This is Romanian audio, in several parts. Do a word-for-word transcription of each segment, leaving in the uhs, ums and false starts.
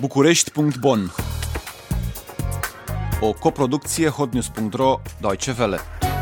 București punct bon. O coproducție hotnews punct ro Deutsche Welle.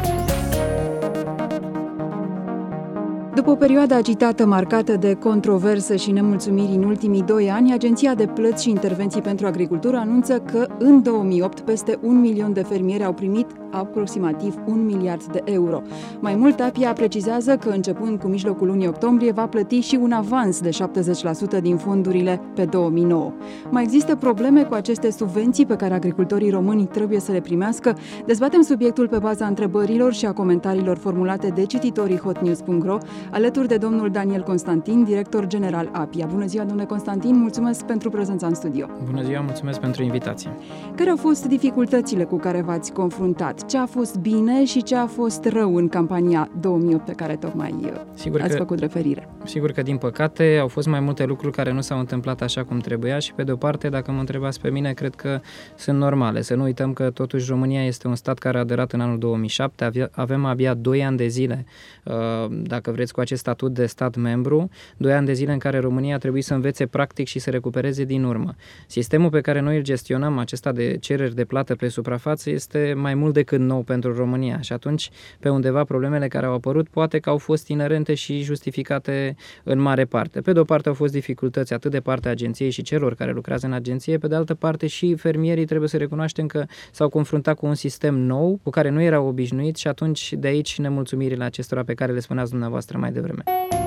După o perioadă agitată marcată de controverse și nemulțumiri în ultimii doi ani, Agenția de Plăți și Intervenții pentru Agricultură anunță că în două mii opt peste un milion de fermieri au primit aproximativ un miliard de euro. Mai mult, A P I A precizează că începând cu mijlocul lunii octombrie va plăti și un avans de șaptezeci la sută din fondurile pe două mii nouă. Mai există probleme cu aceste subvenții pe care agricultorii români trebuie să le primească? Dezbatem subiectul pe baza întrebărilor și a comentariilor formulate de cititorii hotnews punct ro, alături de domnul Daniel Constantin, director general A P I A. Bună ziua, domnule Constantin, mulțumesc pentru prezența în studio. Bună ziua, mulțumesc pentru invitație. Care au fost dificultățile cu care v-ați confruntat? Ce a fost bine și ce a fost rău în campania două mii opt pe care tocmai sigur ați că, făcut referire? Sigur că, din păcate, au fost mai multe lucruri care nu s-au întâmplat așa cum trebuia și, pe de-o parte, dacă mă întrebați pe mine, cred că sunt normale. Să nu uităm că, totuși, România este un stat care a aderat în anul două mii șapte, avem abia doi ani de zile, dacă vreți, cu acest statut de stat membru, doi ani de zile în care România a trebuit să învețe practic și să recupereze din urmă. Sistemul pe care noi îl gestionăm, acesta de cereri de plată pe suprafață, este mai mult decât nou pentru România și atunci, pe undeva, problemele care au apărut poate că au fost inerente și justificate în mare parte. Pe de o parte au fost dificultăți atât de partea agenției și celor care lucrează în agenție, pe de altă parte și fermierii, trebuie să recunoaștem că s-au confruntat cu un sistem nou, cu care nu erau obișnuiți și atunci de aici nemulțumirile acestora pe care le spuneați dumneavoastră mai devreme.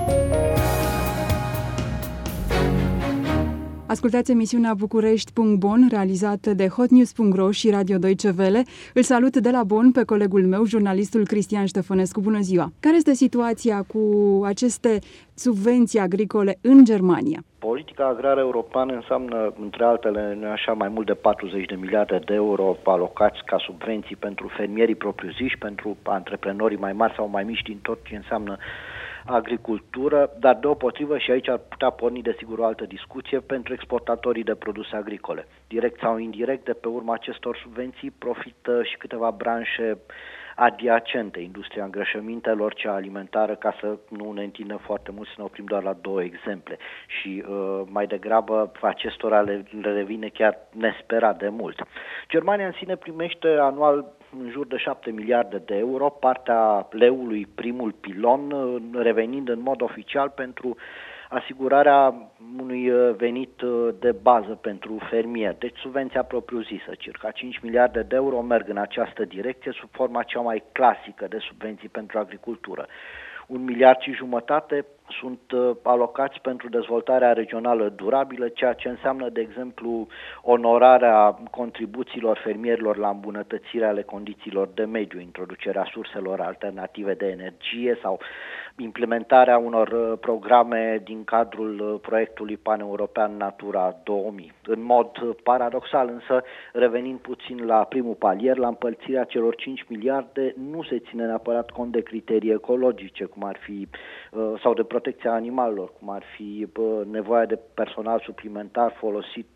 Ascultați emisiunea București punct bon, realizată de hotnews punct ro și Radio Deutsche Welle. Îl salut de la Bonn pe colegul meu, jurnalistul Cristian Ștefănescu. Bună ziua! Care este situația cu aceste subvenții agricole în Germania? Politica agrară europeană înseamnă, între altele, așa, mai mult de patruzeci de miliarde de euro alocați ca subvenții pentru fermierii propriu-ziși, pentru antreprenorii mai mari sau mai mici din tot ce înseamnă agricultură, dar deopotrivă, și aici ar putea porni desigur o altă discuție, pentru exportatorii de produse agricole. Direct sau indirect, de pe urma acestor subvenții profită și câteva branșe adiacente, industria îngrășămintelor, cea alimentară, ca să nu ne întindem foarte mult, să ne oprim doar la două exemple. Și uh, mai degrabă acestora le, le revine chiar nesperat de mult. Germania în sine primește anual în jur de șapte miliarde de euro, partea leului, primul pilon, revenind în mod oficial pentru asigurarea unui venit de bază pentru fermieri. Deci subvenția propriu-zisă, circa cinci miliarde de euro, merg în această direcție sub forma cea mai clasică de subvenții pentru agricultură. Un miliard și jumătate sunt alocați pentru dezvoltarea regională durabilă, ceea ce înseamnă, de exemplu, onorarea contribuțiilor fermierilor la îmbunătățirea ale condițiilor de mediu, introducerea surselor alternative de energie sau implementarea unor programe din cadrul proiectului paneuropean Natura două mii. În mod paradoxal, însă, revenind puțin la primul palier, la împărțirea celor cinci miliarde, nu se ține neapărat cont de criterii ecologice, cum ar fi, sau de protecția animalelor, cum ar fi nevoia de personal suplimentar folosit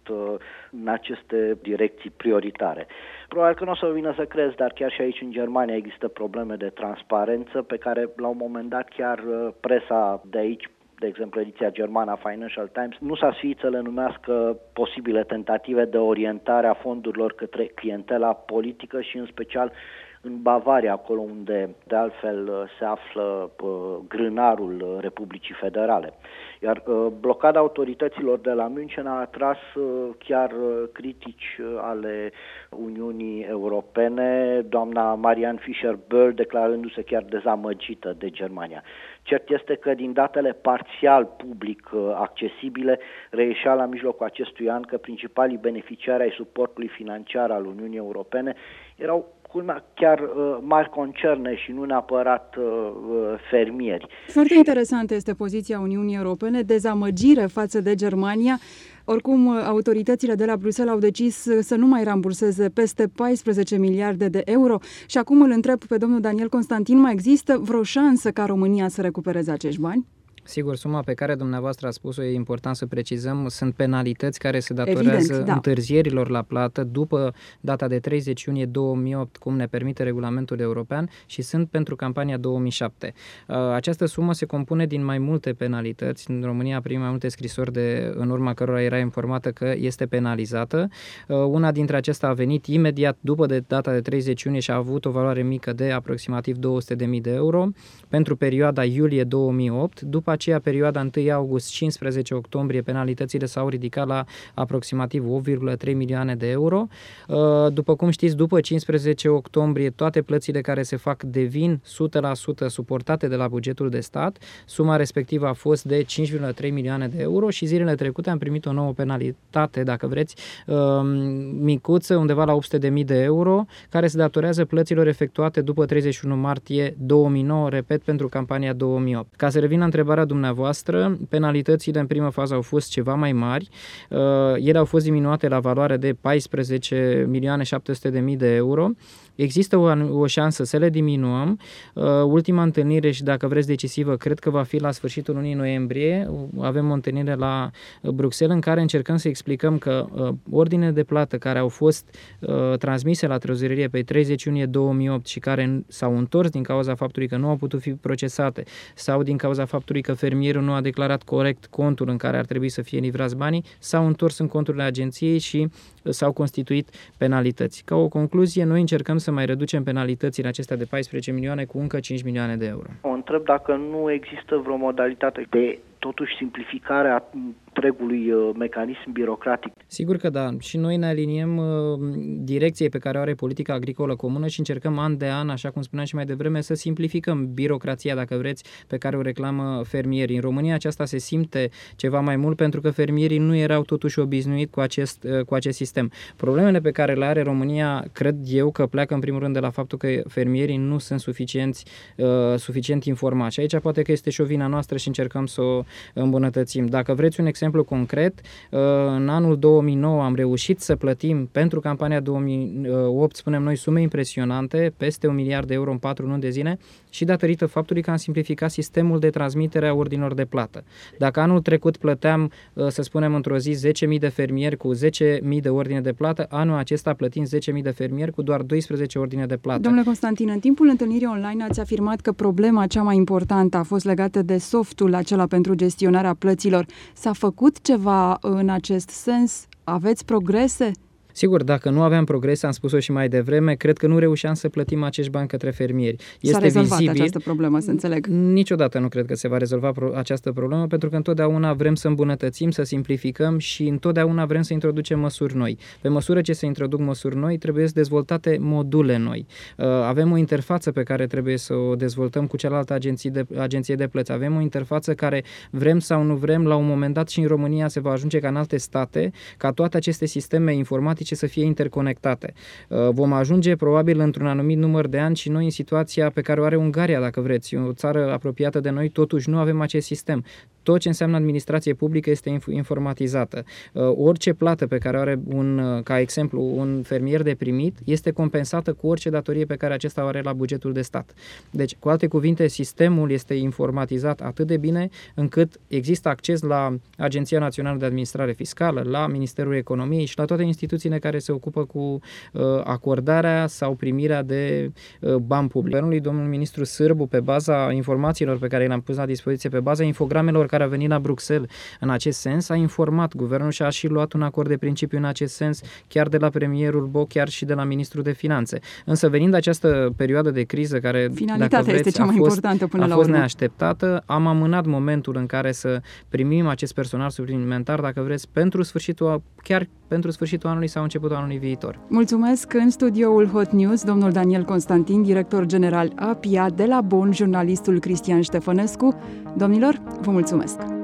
în aceste direcții prioritare. Probabil că nu o să vină să crezi, dar chiar și aici în Germania există probleme de transparență pe care la un moment dat chiar presa de aici, de exemplu ediția germană a Financial Times, nu s-a sfiit să le numească posibile tentative de orientare a fondurilor către clientela politică și în special în Bavaria, acolo unde de altfel se află grânarul Republicii Federale. Iar blocada autorităților de la München a atras chiar critici ale Uniunii Europene, doamna Marianne Fischer-Boel declarându-se chiar dezamăgită de Germania. Cert este că din datele parțial public accesibile reieșea la mijlocul acestui an că principalii beneficiari ai suportului financiar al Uniunii Europene erau culmea, chiar uh, mari concerne și nu neapărat uh, fermieri. Foarte interesantă este poziția Uniunii Europene, dezamăgire față de Germania. Oricum, autoritățile de la Bruxelles au decis să nu mai ramburseze peste paisprezece miliarde de euro și acum îl întreb pe domnul Daniel Constantin, mai există vreo șansă ca România să recupereze acești bani? Sigur, suma pe care dumneavoastră a spus-o e important să precizăm, sunt penalități care se datorează Evident, da. întârzierilor la plată după data de treizeci iunie două mii opt, cum ne permite regulamentul european, și sunt pentru campania două mii șapte. Această sumă se compune din mai multe penalități. În România primim mai multe scrisori de, în urma cărora era informată că este penalizată. Una dintre acestea a venit imediat după de data de treizeci iunie și a avut o valoare mică de aproximativ două sute de mii de euro pentru perioada iulie două mii opt. După aceea, perioada unu august - cincisprezece octombrie, penalitățile s-au ridicat la aproximativ opt virgulă trei milioane de euro. După cum știți, după cincisprezece octombrie, toate plățile care se fac devin o sută la sută suportate de la bugetul de stat. Suma respectivă a fost de cinci virgulă trei milioane de euro și zilele trecute am primit o nouă penalitate, dacă vreți, micuță, undeva la opt sute de mii de euro, care se datorează plăților efectuate după treizeci și unu martie două mii nouă, repet, pentru campania două mii opt. Ca să revin la întrebarea dumneavoastră, penalitățile în primă fază au fost ceva mai mari. Uh, ele au fost diminuate la valoare de paisprezece milioane șapte sute de mii de euro. Există o, o șansă să le diminuăm. Uh, ultima întâlnire, și dacă vreți decisivă, cred că va fi la sfârșitul lunii noiembrie. Avem o întâlnire la Bruxelles în care încercăm să explicăm că uh, ordinele de plată care au fost uh, transmise la trezorerie pe treizeci iunie două mii opt și care s-au întors din cauza faptului că nu au putut fi procesate sau din cauza faptului că fermierul nu a declarat corect contul în care ar trebui să fie livrați banii, s-au întors în conturile agenției și s-au constituit penalități. Ca o concluzie, noi încercăm să mai reducem penalitățile acestea de paisprezece milioane cu încă cinci milioane de euro. O întreb dacă nu există vreo modalitate de totuși simplificarea întregului uh, mecanism birocratic. Sigur că da. Și noi ne aliniem uh, direcției pe care o are politica agricolă comună și încercăm an de an, așa cum spuneam și mai devreme, să simplificăm birocrația, dacă vreți, pe care o reclamă fermierii. În România aceasta se simte ceva mai mult pentru că fermierii nu erau totuși obișnuiți cu acest, uh, cu acest sistem. Problemele pe care le are România, cred eu, că pleacă în primul rând de la faptul că fermierii nu sunt suficienți, uh, suficient informați. Și aici poate că este și o vina noastră și încercăm să o îmbunătățim. Dacă vreți un exemplu concret, în anul două mii nouă am reușit să plătim pentru campania două mii opt, spunem noi, sume impresionante, peste un miliard de euro în patru luni de zile și datorită faptului că am simplificat sistemul de transmitere a ordinilor de plată. Dacă anul trecut plăteam, să spunem, într-o zi zece mii de fermieri cu zece mii de ordine de plată, anul acesta plătim zece mii de fermieri cu doar doisprezece ordine de plată. Domnule Constantin, în timpul întâlnirii online ați afirmat că problema cea mai importantă a fost legată de softul acela pentru gestionarea plăților. S-a făcut ceva în acest sens? Aveți progrese? Sigur, dacă nu aveam progrese, am spus-o și mai devreme, cred că nu reușeam să plătim acești bani către fermieri. Este S-a rezolvat vizibil. această problemă, să înțeleg. Niciodată nu cred că se va rezolva pro- această problemă, pentru că întotdeauna vrem să îmbunătățim, să simplificăm și întotdeauna vrem să introducem măsuri noi. Pe măsură ce se introduc măsuri noi, trebuie să dezvoltate module noi. Avem o interfață pe care trebuie să o dezvoltăm cu cealaltă agenție de, agenție de plăți. Avem o interfață care, vrem sau nu vrem, la un moment dat și în România se va ajunge ca în alte state, ca toate aceste sisteme informatice să fie interconectate. Vom ajunge probabil într-un anumit număr de ani și noi în situația pe care o are Ungaria, dacă vreți, o țară apropiată de noi, totuși nu avem acest sistem. Tot ce înseamnă administrație publică este informatizată. Orice plată pe care o are, un, ca exemplu, un fermier de primit este compensată cu orice datorie pe care acesta o are la bugetul de stat. Deci, cu alte cuvinte, sistemul este informatizat atât de bine încât există acces la Agenția Națională de Administrare Fiscală, la Ministerul Economiei și la toate instituțiile care se ocupă cu uh, acordarea sau primirea de uh, bani publici. Guvernului domnul ministru Sârbu, pe baza informațiilor pe care le-am pus la dispoziție, pe baza infogramelor care a venit la Bruxelles în acest sens, a informat guvernul și a și luat un acord de principiu în acest sens, chiar de la premierul Boc, chiar și de la ministrul de finanțe. Însă venind această perioadă de criză care, finalitatea dacă vreți, este cea mai a fost, importantă până a la fost urmă. neașteptată, am amânat momentul în care să primim acest personal suplimentar, dacă vreți, pentru sfârșitul, chiar pentru sfârșitul anului sau începutul anului viitor. Mulțumesc. În studioul Hot News, domnul Daniel Constantin, director general A P I A, de la Bonn, jurnalistul Cristian Ștefănescu. Domnilor, vă mulțumesc!